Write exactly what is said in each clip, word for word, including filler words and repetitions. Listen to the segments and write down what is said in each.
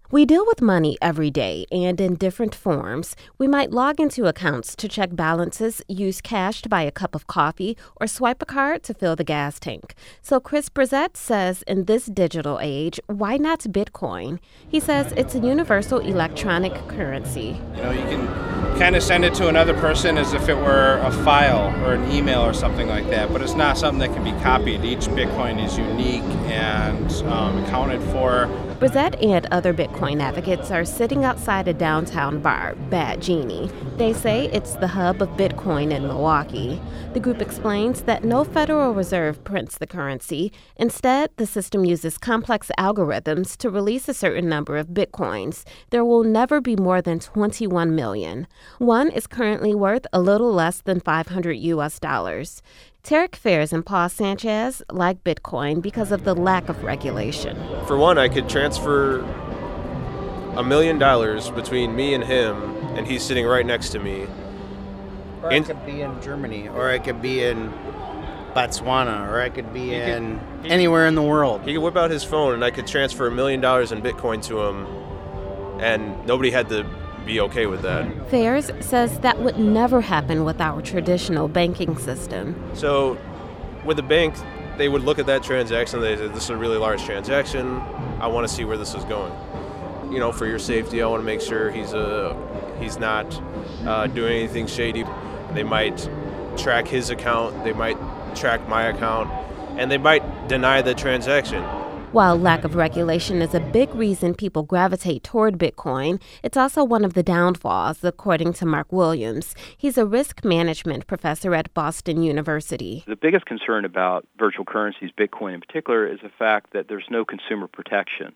We deal with money every day and in different forms. We might log into accounts to check balances, use cash to buy a cup of coffee, or swipe a card to fill the gas tank. So Chris Brissett says in this digital age, why not Bitcoin? He says it's a universal electronic currency. You know, you can kind of send it to another person as if it were a file or an email or something like that, but it's not something that can be copied. Each Bitcoin is unique and um, accounted for. Brissett and other Bitcoin advocates are sitting outside a downtown bar, Bad Genie. They say it's the hub of Bitcoin in Milwaukee. The group explains that no Federal Reserve prints the currency. Instead, the system uses complex algorithms to release a certain number of Bitcoins. There will never be more than twenty-one million. One is currently worth a little less than five hundred U S dollars. Tarek Fairs and Paul Sanchez like Bitcoin because of the lack of regulation. For one, I could transfer a million dollars between me and him, and he's sitting right next to me. Or I could be in Germany, or I could be in Botswana, or I could be in could, anywhere in the world. He could whip out his phone, and I could transfer a million dollars in Bitcoin to him, and nobody had to be okay with that. Fairs says that would never happen with our traditional banking system. So with the bank, they would look at that transaction, they say, this is a really large transaction, I want to see where this is going. You know, for your safety, I want to make sure he's a, he's not uh, doing anything shady. They might track his account, they might track my account, and they might deny the transaction. While lack of regulation is a big reason people gravitate toward Bitcoin, it's also one of the downfalls, according to Mark Williams. He's a risk management professor at Boston University. The biggest concern about virtual currencies, Bitcoin in particular, is the fact that there's no consumer protection.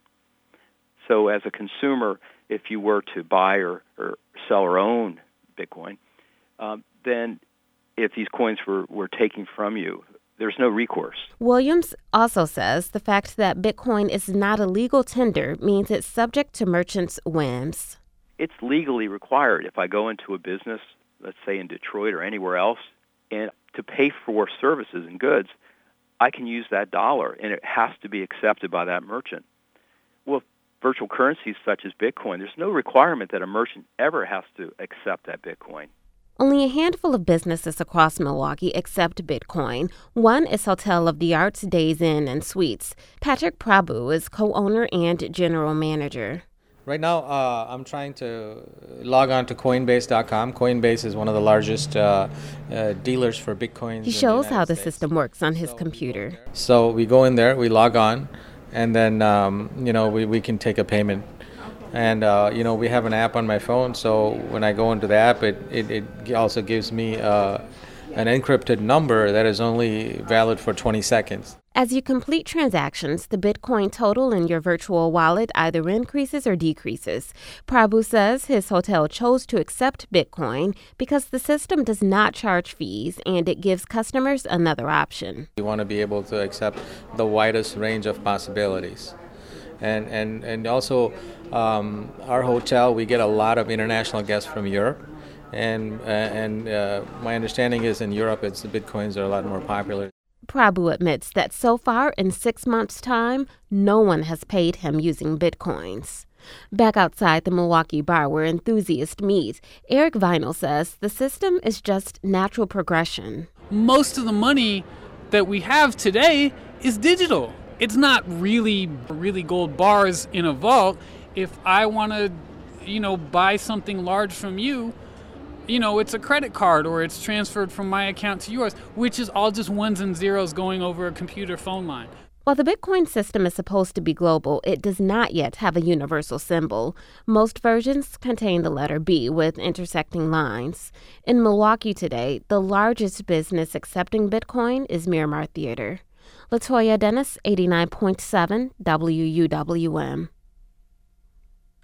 So as a consumer, if you were to buy or, or sell or own Bitcoin, um, then if these coins were, were taken from you, there's no recourse. Williams also says the fact that Bitcoin is not a legal tender means it's subject to merchants' whims. It's legally required. If I go into a business, let's say in Detroit or anywhere else, and to pay for services and goods, I can use that dollar, and it has to be accepted by that merchant. Well, virtual currencies such as Bitcoin, there's no requirement that a merchant ever has to accept that Bitcoin. Only a handful of businesses across Milwaukee accept Bitcoin. One is Hotel of the Arts Days Inn and Suites. Patrick Prabhu is co-owner and general manager. Right now, uh, I'm trying to log on to Coinbase dot com. Coinbase is one of the largest uh, uh, dealers for Bitcoins. He shows the how the States. system works on his so computer. So we go in there, we log on, and then um, you know we, we can take a payment. And, uh, you know, we have an app on my phone, so when I go into the app, it, it, it also gives me uh, an encrypted number that is only valid for twenty seconds. As you complete transactions, the Bitcoin total in your virtual wallet either increases or decreases. Prabhu says his hotel chose to accept Bitcoin because the system does not charge fees and it gives customers another option. We want to be able to accept the widest range of possibilities. And, and, and also, um, our hotel, we get a lot of international guests from Europe. And, uh, and uh, my understanding is in Europe, it's the Bitcoins are a lot more popular. Prabhu admits that so far in six months' time, no one has paid him using Bitcoins. Back outside the Milwaukee bar where enthusiasts meet, Eric Vinyl says the system is just natural progression. Most of the money that we have today is digital. It's not really, really gold bars in a vault. If I want to, you know, buy something large from you, you know, it's a credit card or it's transferred from my account to yours, which is all just ones and zeros going over a computer phone line. While the Bitcoin system is supposed to be global, it does not yet have a universal symbol. Most versions contain the letter B with intersecting lines. In Milwaukee today, the largest business accepting Bitcoin is Miramar Theater. Latoya Dennis, eighty-nine point seven W U W M.